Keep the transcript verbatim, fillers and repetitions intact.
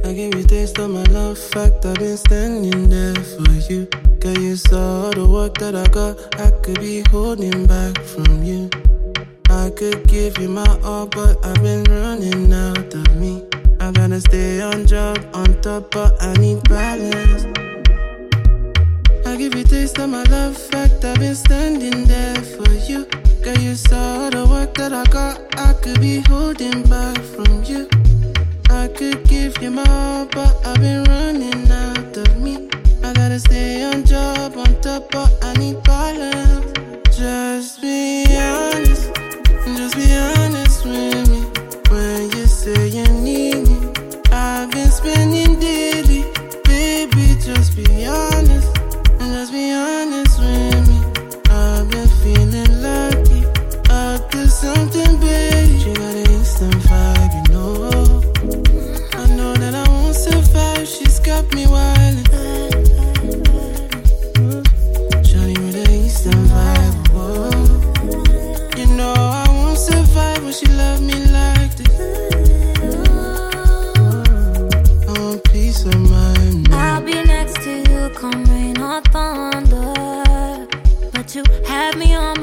I gave you taste of my love, fact I've been standing there for you. Girl, you saw the work that I got, I could be holding back from you. I could give you my all, but I've been running out of me. I gotta stay on job, on top, but I need balance. I give you taste of my love, fact I've been standing there for you. Girl, you saw the work that I got, I could be holding back from you. I could give you my all, but I've been running out of me. I gotta stay on job, on top, but I need balance. Just be honest, just be honest with me. When you say you need me, I've been spending daily. Baby, just be honest, and just be honest with me. I've been feeling lucky, up to something big. She got an instant vibe, you know. I know that I won't survive, she's got me wildin'. Shawty with an instant vibe, whoa. You know I won't survive when she love me like this. I want peace of mind. I'll be next to you, come rain or thunder. But you have me on